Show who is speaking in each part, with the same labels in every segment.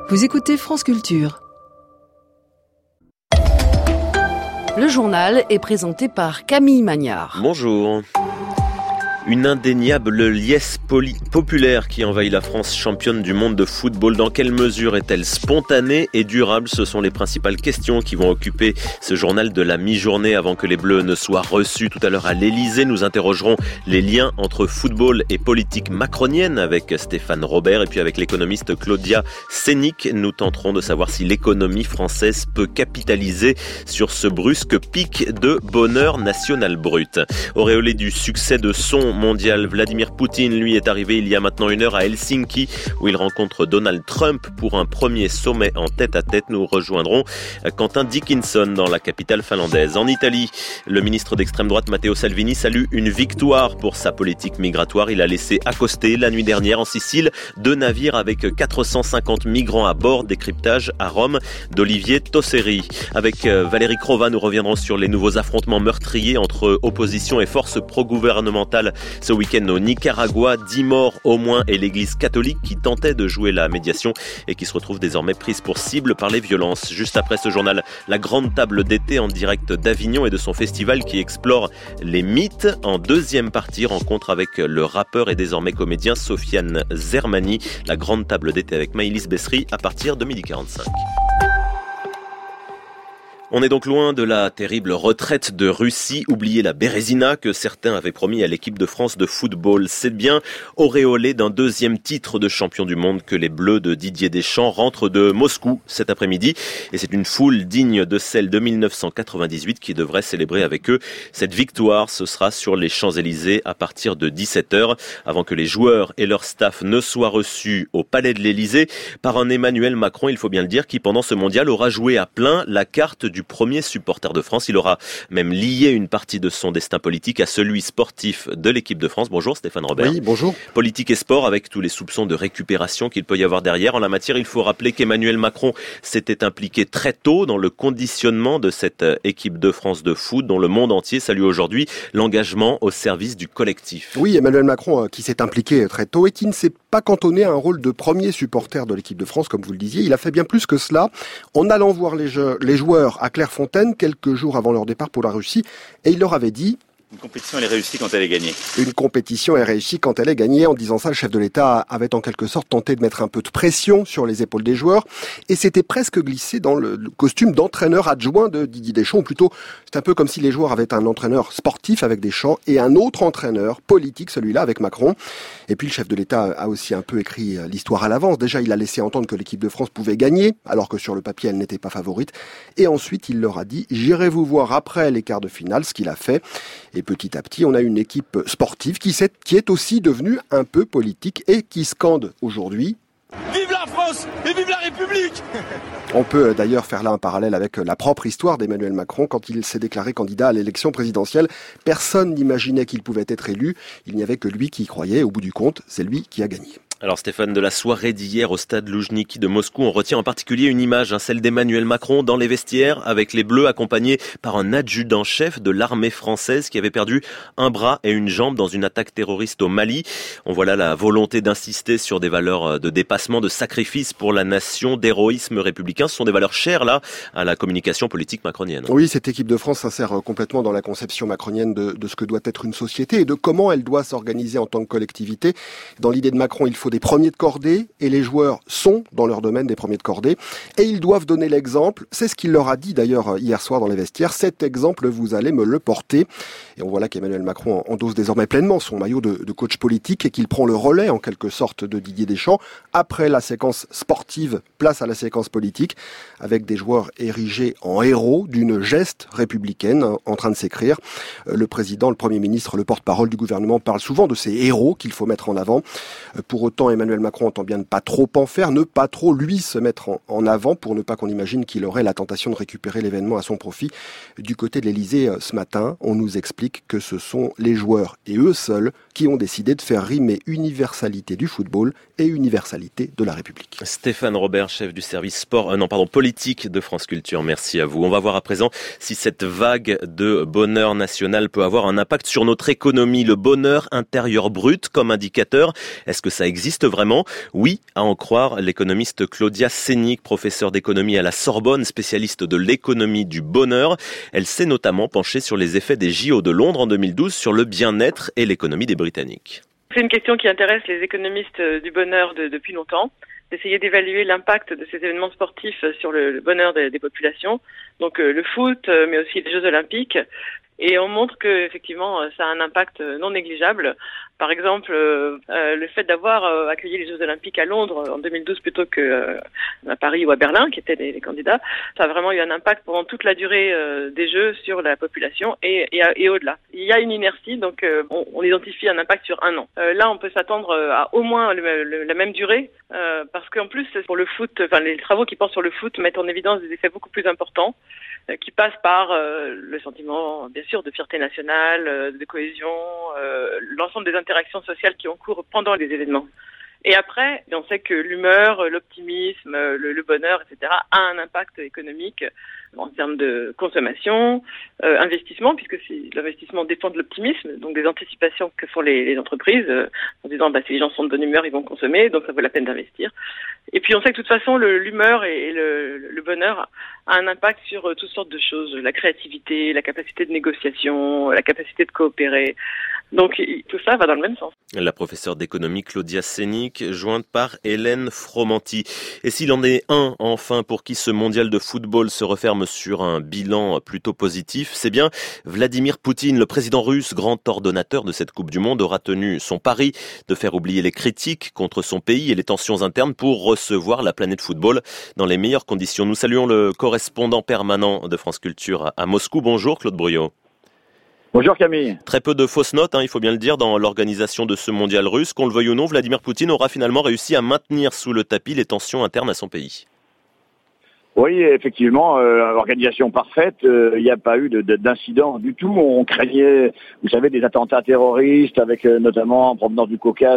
Speaker 1: Vous écoutez France Culture.
Speaker 2: Le journal est présenté par Camille Magnard.
Speaker 3: Bonjour. Une indéniable liesse populaire qui envahit la France, championne du monde de football. Dans quelle mesure est-elle spontanée et durable ? Ce sont les principales questions qui vont occuper ce journal de la mi-journée avant que les Bleus ne soient reçus tout à l'heure à l'Elysée. Nous interrogerons les liens entre football et politique macronienne avec Stéphane Robert et puis avec l'économiste Claudia Sénic. Nous tenterons de savoir si l'économie française peut capitaliser sur ce brusque pic de bonheur national brut. Auréolé du succès de son mondial, Vladimir Poutine, lui, est arrivé il y a maintenant 1 heure à Helsinki où il rencontre Donald Trump pour un premier sommet en tête-à-tête. Nous rejoindrons Quentin Dickinson dans la capitale finlandaise. En Italie, le ministre d'extrême droite Matteo Salvini salue une victoire pour sa politique migratoire. Il a laissé accoster la nuit dernière en Sicile 2 navires avec 450 migrants à bord. Décryptage à Rome d'Olivier Tosseri. Avec Valérie Crova, nous reviendrons sur les nouveaux affrontements meurtriers entre opposition et forces pro-gouvernementales ce week-end au Nicaragua. 10 morts au moins et l'église catholique qui tentait de jouer la médiation et qui se retrouve désormais prise pour cible par les violences. Juste après ce journal, la grande table d'été en direct d'Avignon et de son festival qui explore les mythes. En deuxième partie, rencontre avec le rappeur et désormais comédien Sofiane Zermani. La grande table d'été avec Maïlis Bessery à partir de 12h45. On est donc loin de la terrible retraite de Russie. Oubliez la Bérésina que certains avaient promis à l'équipe de France de football. C'est bien auréolé d'un 2e titre de champion du monde que les Bleus de Didier Deschamps rentrent de Moscou cet après-midi. Et c'est une foule digne de celle de 1998 qui devrait célébrer avec eux cette victoire. Ce sera sur les Champs-Élysées à partir de 17h avant que les joueurs et leur staff ne soient reçus au Palais de l'Élysée par un Emmanuel Macron, il faut bien le dire, qui pendant ce mondial aura joué à plein la carte du premier supporter de France. Il aura même lié une partie de son destin politique à celui sportif de l'équipe de France. Bonjour Stéphane Robert.
Speaker 4: Oui, bonjour.
Speaker 3: Politique et sport avec tous les soupçons de récupération qu'il peut y avoir derrière. En la matière, il faut rappeler qu'Emmanuel Macron s'était impliqué très tôt dans le conditionnement de cette équipe de France de foot dont le monde entier salue aujourd'hui l'engagement au service du collectif.
Speaker 4: Oui, Emmanuel Macron qui s'est impliqué très tôt et qui ne s'est pas cantonné à un rôle de premier supporter de l'équipe de France, comme vous le disiez. Il a fait bien plus que cela en allant voir les joueurs à Clairefontaine quelques jours avant leur départ pour la Russie et il leur avait dit:
Speaker 5: une compétition, elle est réussie quand elle est gagnée.
Speaker 4: Une compétition est réussie quand elle est gagnée. En disant ça, le chef de l'État avait en quelque sorte tenté de mettre un peu de pression sur les épaules des joueurs et s'était presque glissé dans le costume d'entraîneur adjoint de Didier Deschamps. Ou plutôt, c'est un peu comme si les joueurs avaient un entraîneur sportif avec Deschamps et un autre entraîneur politique, celui-là avec Macron. Et puis le chef de l'État a aussi un peu écrit l'histoire à l'avance. Déjà, il a laissé entendre que l'équipe de France pouvait gagner, alors que sur le papier, elle n'était pas favorite. Et ensuite, il leur a dit: j'irai vous voir après les quarts de finale, ce qu'il a fait. Et petit à petit, on a une équipe sportive qui est aussi devenue un peu politique et qui scande aujourd'hui:
Speaker 6: vive la France et vive la République!
Speaker 4: On peut d'ailleurs faire là un parallèle avec la propre histoire d'Emmanuel Macron. Quand il s'est déclaré candidat à l'élection présidentielle, personne n'imaginait qu'il pouvait être élu. Il n'y avait que lui qui y croyait. Au bout du compte, c'est lui qui a gagné.
Speaker 3: Alors Stéphane, de la soirée d'hier au stade Loujniki de Moscou, on retient en particulier une image, celle d'Emmanuel Macron dans les vestiaires avec les Bleus accompagnés par un adjudant-chef de l'armée française qui avait perdu un bras et une jambe dans une attaque terroriste au Mali. On voit là la volonté d'insister sur des valeurs de dépassement, de sacrifice pour la nation, d'héroïsme républicain. Ce sont des valeurs chères là à la communication politique macronienne.
Speaker 4: Oui, cette équipe de France s'insère complètement dans la conception macronienne de ce que doit être une société et de comment elle doit s'organiser en tant que collectivité. Dans l'idée de Macron, il faut des premiers de cordée et les joueurs sont dans leur domaine des premiers de cordée et ils doivent donner l'exemple. C'est ce qu'il leur a dit d'ailleurs hier soir dans les vestiaires: cet exemple, vous allez me le porter. Et on voit là qu'Emmanuel Macron endosse désormais pleinement son maillot de coach politique et qu'il prend le relais en quelque sorte de Didier Deschamps. Après la séquence sportive, place à la séquence politique avec des joueurs érigés en héros d'une geste républicaine en train de s'écrire. Le président, le Premier ministre, le porte-parole du gouvernement parle souvent de ces héros qu'il faut mettre en avant. Pour autant, Emmanuel Macron entend bien ne pas trop en faire, ne pas trop lui se mettre en avant pour ne pas qu'on imagine qu'il aurait la tentation de récupérer l'événement à son profit. Du côté de l'Élysée, ce matin, on nous explique que ce sont les joueurs et eux seuls qui ont décidé de faire rimer universalité du football et universalité de la République.
Speaker 3: Stéphane Robert, chef du service politique de France Culture. Merci à vous. On va voir à présent si cette vague de bonheur national peut avoir un impact sur notre économie. Le bonheur intérieur brut comme indicateur, est-ce que ça existe existe vraiment? Oui, à en croire l'économiste Claudia Sénic, professeure d'économie à la Sorbonne, spécialiste de l'économie du bonheur. Elle s'est notamment penchée sur les effets des JO de Londres en 2012 sur le bien-être et l'économie des Britanniques.
Speaker 1: C'est une question qui intéresse les économistes du bonheur depuis longtemps, d'essayer d'évaluer l'impact de ces événements sportifs sur le bonheur des populations, donc le foot, mais aussi les Jeux Olympiques. Et on montre que effectivement, ça a un impact non négligeable. Par exemple, le fait d'avoir accueilli les Jeux Olympiques à Londres en 2012 plutôt que à Paris ou à Berlin, qui étaient les candidats, ça a vraiment eu un impact pendant toute la durée des Jeux sur la population et au-delà. Il y a une inertie, donc on identifie un impact sur un an. Là, on peut s'attendre à au moins la même durée, parce qu'en plus, pour le foot, les travaux qui portent sur le foot mettent en évidence des effets beaucoup plus importants, qui passent par le sentiment, bien sûr, de fierté nationale, de cohésion, l'ensemble des interactions sociales qui ont cours pendant les événements. Et après, on sait que l'humeur, l'optimisme, le bonheur, etc., a un impact économique en termes de consommation, investissement, puisque l'investissement dépend de l'optimisme, donc des anticipations que font les entreprises, en disant si les gens sont de bonne humeur, ils vont consommer, donc ça vaut la peine d'investir. Et puis on sait que de toute façon, l'humeur et le bonheur a un impact sur toutes sortes de choses, la créativité, la capacité de négociation, la capacité de coopérer. Donc tout ça va dans le même sens.
Speaker 3: La professeure d'économie Claudia Sénic, jointe par Hélène Fromanti. Et s'il en est un, enfin, pour qui ce mondial de football se referme sur un bilan plutôt positif, c'est bien Vladimir Poutine, le président russe, grand ordonnateur de cette Coupe du Monde, aura tenu son pari de faire oublier les critiques contre son pays et les tensions internes pour recevoir la planète football dans les meilleures conditions. Nous saluons le correspondant permanent de France Culture à Moscou. Bonjour Claude Bruyot.
Speaker 7: Bonjour Camille.
Speaker 3: Très peu de fausses notes, il faut bien le dire, dans l'organisation de ce mondial russe. Qu'on le veuille ou non, Vladimir Poutine aura finalement réussi à maintenir sous le tapis les tensions internes à son pays.
Speaker 7: Oui, effectivement, organisation parfaite. Il n'y a pas eu d'incident du tout. On craignait, vous savez, des attentats terroristes avec notamment en provenance du Caucase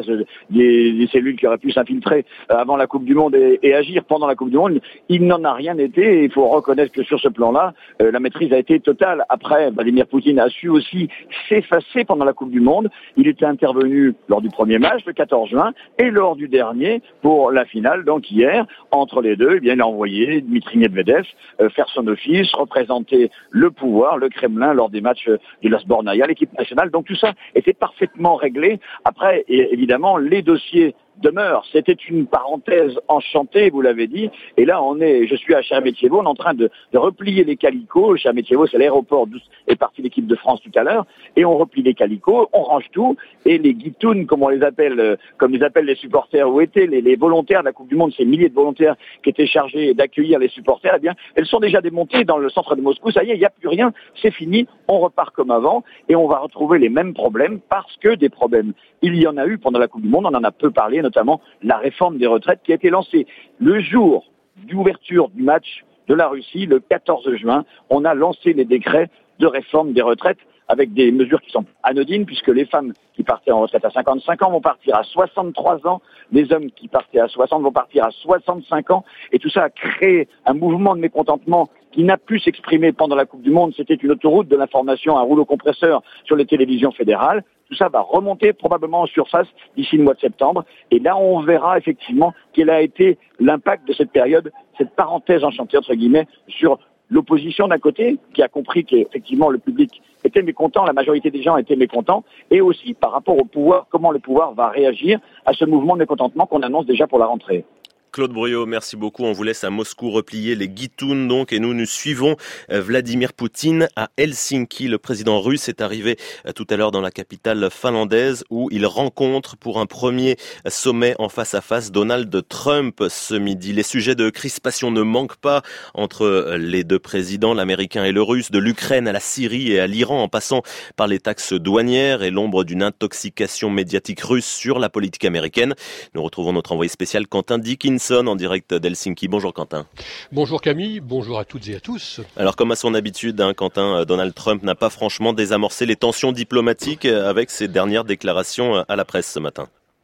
Speaker 7: des cellules qui auraient pu s'infiltrer avant la Coupe du Monde et agir pendant la Coupe du Monde. Il n'en a rien été. Il faut reconnaître que sur ce plan-là, la maîtrise a été totale. Après, Vladimir Poutine a su aussi s'effacer pendant la Coupe du Monde. Il était intervenu lors du premier match, le 14 juin, et lors du dernier pour la finale, donc hier, entre les deux, il a envoyé Dmitri Medvedev faire son office, représenter le pouvoir, le Kremlin lors des matchs de la Sbornaïa, l'équipe nationale. Donc tout ça était parfaitement réglé. Après, évidemment, les dossiers demeure. C'était une parenthèse enchantée, vous l'avez dit. Et là, je suis à Sheremetyevo, on est en train de replier les calicots. Sheremetyevo, c'est l'aéroport d'où est partie l'équipe de France tout à l'heure. Et on replie les calicots, on range tout. Et les guitounes, comme les appellent les supporters, où étaient les volontaires de la Coupe du Monde, ces milliers de volontaires qui étaient chargés d'accueillir les supporters, eh bien, elles sont déjà démontées dans le centre de Moscou. Ça y est, il n'y a plus rien, c'est fini, on repart comme avant. Et on va retrouver les mêmes problèmes parce que des problèmes, il y en a eu pendant la Coupe du Monde, on en a peu parlé, notamment la réforme des retraites qui a été lancée le jour d'ouverture du match de la Russie, le 14 juin. On a lancé les décrets de réforme des retraites avec des mesures qui sont anodines puisque les femmes qui partaient en retraite à 55 ans vont partir à 63 ans, les hommes qui partaient à 60 vont partir à 65 ans et tout ça a créé un mouvement de mécontentement qui n'a pu s'exprimer pendant la Coupe du Monde. C'était une autoroute de l'information, un rouleau compresseur sur les télévisions fédérales. Tout ça va remonter probablement en surface d'ici le mois de septembre. Et là, on verra effectivement quel a été l'impact de cette période, cette parenthèse enchantée, entre guillemets, sur l'opposition d'un côté, qui a compris qu'effectivement le public était mécontent, la majorité des gens étaient mécontents, et aussi par rapport au pouvoir, comment le pouvoir va réagir à ce mouvement de mécontentement qu'on annonce déjà pour la rentrée.
Speaker 3: Claude Bruyot, merci beaucoup. On vous laisse à Moscou replier les guitounes donc et nous suivons Vladimir Poutine à Helsinki. Le président russe est arrivé tout à l'heure dans la capitale finlandaise où il rencontre pour un premier sommet en face à face Donald Trump ce midi. Les sujets de crispation ne manquent pas entre les deux présidents, l'américain et le russe, de l'Ukraine à la Syrie et à l'Iran en passant par les taxes douanières et l'ombre d'une intoxication médiatique russe sur la politique américaine. Nous retrouvons notre envoyé spécial Quentin Dickinson en direct d'Helsinki. Bonjour Quentin.
Speaker 8: Bonjour Camille, bonjour à toutes et à tous.
Speaker 3: Alors comme à son habitude, Quentin, Donald Trump n'a pas franchement désamorcé les tensions diplomatiques avec ses dernières déclarations à la presse ce matin.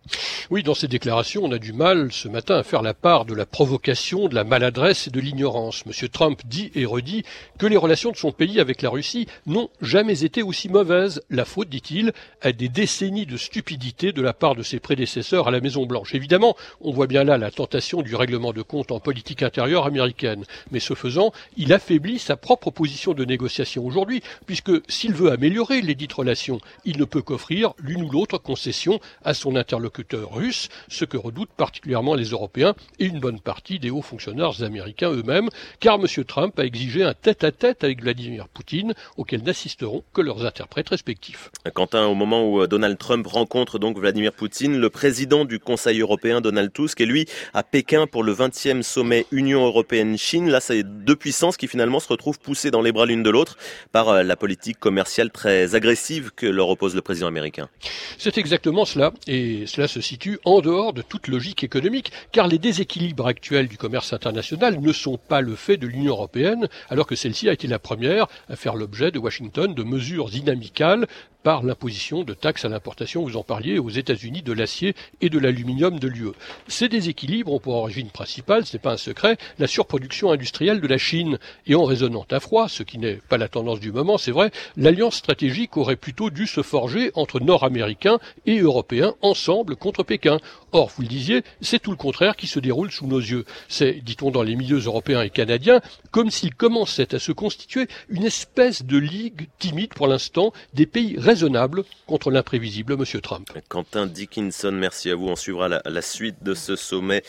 Speaker 8: Oui, dans ces déclarations, on a du mal ce matin à faire la part de la provocation, de la maladresse et de l'ignorance. Monsieur Trump dit et redit que les relations de son pays avec la Russie n'ont jamais été aussi mauvaises. La faute, dit-il, à des décennies de stupidité de la part de ses prédécesseurs à la Maison-Blanche. Évidemment, on voit bien là la tentation du règlement de compte en politique intérieure américaine. Mais ce faisant, il affaiblit sa propre position de négociation aujourd'hui, puisque s'il veut améliorer les dites relations, il ne peut qu'offrir l'une ou l'autre concession à son interlocuteur russe, ce que redoutent particulièrement les Européens et une bonne partie des hauts fonctionnaires américains eux-mêmes, car M. Trump a exigé un tête-à-tête avec Vladimir Poutine, auquel n'assisteront que leurs interprètes respectifs.
Speaker 3: Quentin, au moment où Donald Trump rencontre donc Vladimir Poutine, le président du Conseil européen, Donald Tusk, est lui à Pékin pour le 20e sommet Union européenne-Chine. Là, c'est deux puissances qui finalement se retrouvent poussées dans les bras l'une de l'autre par la politique commerciale très agressive que leur oppose le président américain.
Speaker 8: C'est exactement cela, et cela se situe en dehors de toute logique économique, car les déséquilibres actuels du commerce international ne sont pas le fait de l'Union européenne, alors que celle-ci a été la première à faire l'objet de Washington de mesures inamicales par l'imposition de taxes à l'importation, vous en parliez, aux États-Unis de l'acier et de l'aluminium de l'UE. Ces déséquilibres ont pour origine principale, ce n'est pas un secret, la surproduction industrielle de la Chine. Et en raisonnant à froid, ce qui n'est pas la tendance du moment, c'est vrai, l'alliance stratégique aurait plutôt dû se forger entre Nord-Américains et Européens ensemble contre Pékin. Or, vous le disiez, c'est tout le contraire qui se déroule sous nos yeux. C'est, dit-on dans les milieux européens et canadiens, comme s'il commençait à se constituer une espèce de ligue timide pour l'instant des pays raisonnable contre l'imprévisible M. Trump.
Speaker 3: Quentin Dickinson, merci à vous. On suivra la suite de ce sommet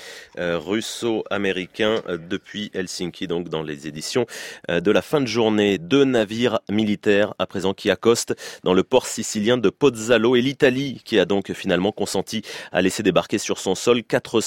Speaker 3: russo-américain depuis Helsinki, donc dans les éditions de la fin de journée. 2 navires militaires à présent qui accostent dans le port sicilien de Pozzallo et l'Italie qui a donc finalement consenti à laisser débarquer sur son sol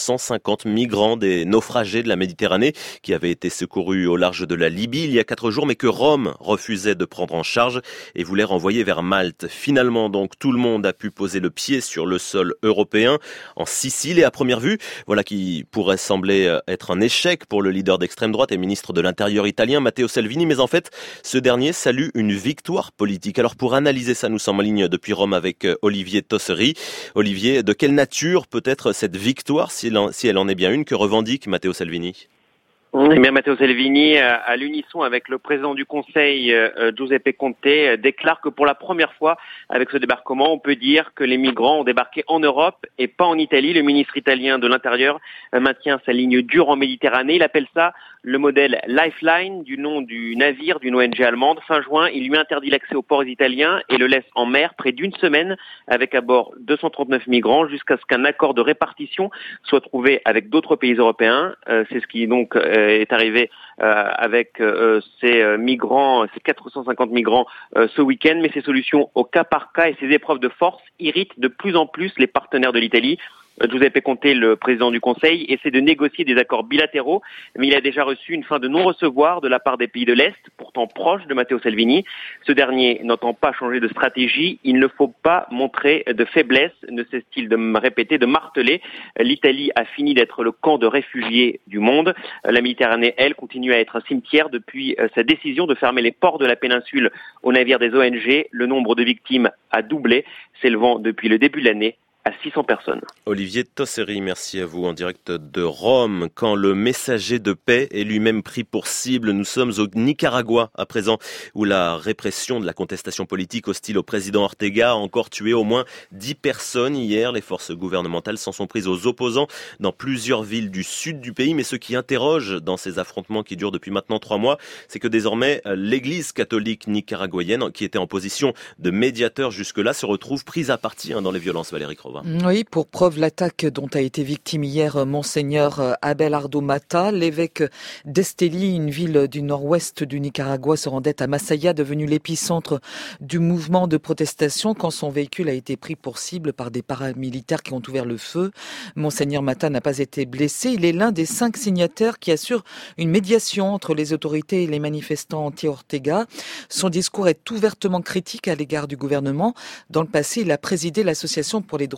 Speaker 3: 450 migrants des naufragés de la Méditerranée qui avaient été secourus au large de la Libye il y a 4 jours mais que Rome refusait de prendre en charge et voulait renvoyer vers Malte. Finalement, donc, tout le monde a pu poser le pied sur le sol européen, en Sicile, et à première vue, voilà qui pourrait sembler être un échec pour le leader d'extrême droite et ministre de l'Intérieur italien, Matteo Salvini, mais en fait, ce dernier salue une victoire politique. Alors, pour analyser ça, nous sommes en ligne depuis Rome avec Olivier Tossery. Olivier, de quelle nature peut être cette victoire, si elle en est bien une, que revendique Matteo Salvini ?
Speaker 9: Eh bien, Matteo Salvini, à l'unisson avec le président du Conseil, Giuseppe Conte, déclare que pour la première fois, avec ce débarquement, on peut dire que les migrants ont débarqué en Europe et pas en Italie. Le ministre italien de l'Intérieur maintient sa ligne dure en Méditerranée. Il appelle ça le modèle Lifeline, du nom du navire d'une ONG allemande. Fin juin, il lui interdit l'accès aux ports italiens et le laisse en mer près d'une semaine avec à bord 239 migrants jusqu'à ce qu'un accord de répartition soit trouvé avec d'autres pays européens. C'est ce qui donc est arrivé avec ces migrants, ces 450 migrants ce week-end, mais ces solutions au cas par cas et ces épreuves de force irritent de plus en plus les partenaires de l'Italie. Giuseppe Conte, le président du Conseil, essaie de négocier des accords bilatéraux, mais il a déjà reçu une fin de non-recevoir de la part des pays de l'Est, pourtant proches de Matteo Salvini. Ce dernier n'entend pas changer de stratégie. Il ne faut pas montrer de faiblesse, ne cesse-t-il de me répéter, de marteler. L'Italie a fini d'être le camp de réfugiés du monde. La Méditerranée, elle, continue à être un cimetière depuis sa décision de fermer les ports de la péninsule aux navires des ONG. Le nombre de victimes a doublé, s'élevant depuis le début de l'année à 600 personnes.
Speaker 3: Olivier Tossery, merci à vous en direct de Rome. Quand le messager de paix est lui-même pris pour cible, nous sommes au Nicaragua à présent, où la répression de la contestation politique hostile au président Ortega a encore tué au moins 10 personnes hier. Les forces gouvernementales s'en sont prises aux opposants dans plusieurs villes du sud du pays. Mais ce qui interroge dans ces affrontements qui durent depuis maintenant 3 mois, c'est que désormais l'église catholique nicaraguayenne, qui était en position de médiateur jusque-là, se retrouve prise à partie dans les violences. Valérie Crova.
Speaker 10: Oui, pour preuve, l'attaque dont a été victime hier Monseigneur Abelardo Mata, l'évêque d'Esteli, une ville du nord-ouest du Nicaragua, se rendait à Masaya, devenu l'épicentre du mouvement de protestation, quand son véhicule a été pris pour cible par des paramilitaires qui ont ouvert le feu. Monseigneur Mata n'a pas été blessé. Il est l'un des 5 signataires qui assurent une médiation entre les autorités et les manifestants anti-Ortega. Son discours est ouvertement critique à l'égard du gouvernement. Dans le passé, il a présidé l'association pour les droits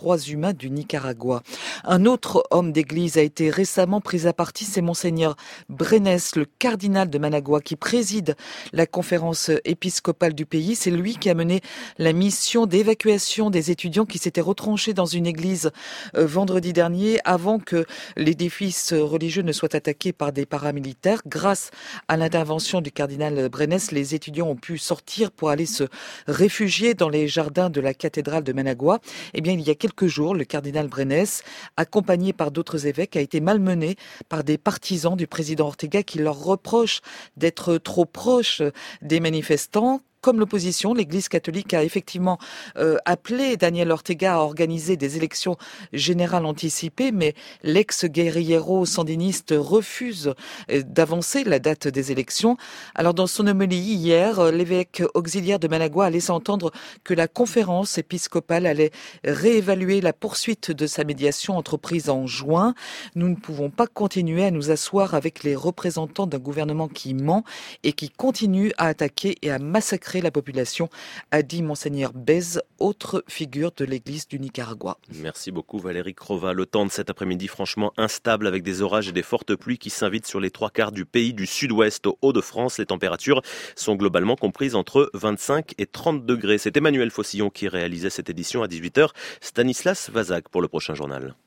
Speaker 10: droits humains du Nicaragua. Un autre homme d'église a été récemment pris à partie, c'est Monseigneur Brenes, le cardinal de Managua, qui préside la conférence épiscopale du pays. C'est lui qui a mené la mission d'évacuation des étudiants qui s'étaient retranchés dans une église vendredi dernier avant que l'édifice religieux ne soit attaqué par des paramilitaires. Grâce à l'intervention du cardinal Brenes, les étudiants ont pu sortir pour aller se réfugier dans les jardins de la cathédrale de Managua. Eh bien, il y a quelques jours, le cardinal Brenes, accompagné par d'autres évêques, a été malmené par des partisans du président Ortega qui leur reprochent d'être trop proches des manifestants. Comme l'opposition, l'Église catholique a effectivement appelé Daniel Ortega à organiser des élections générales anticipées, mais l'ex-guerrillero sandiniste refuse d'avancer la date des élections. Alors dans son homélie hier, l'évêque auxiliaire de Managua a laissé entendre que la conférence épiscopale allait réévaluer la poursuite de sa médiation entreprise en juin. Nous ne pouvons pas continuer à nous asseoir avec les représentants d'un gouvernement qui ment et qui continue à attaquer et à massacrer la population, a dit Monseigneur Bez, autre figure de l'église du Nicaragua.
Speaker 3: Merci beaucoup Valérie Crova. Le temps de cet après-midi franchement instable avec des orages et des fortes pluies qui s'invitent sur les 3/4 du pays du sud-ouest au Hauts-de-France. Les températures sont globalement comprises entre 25 et 30 degrés. C'est Emmanuel Fossillon qui réalisait cette édition à 18h. Stanislas Vazak pour le prochain journal.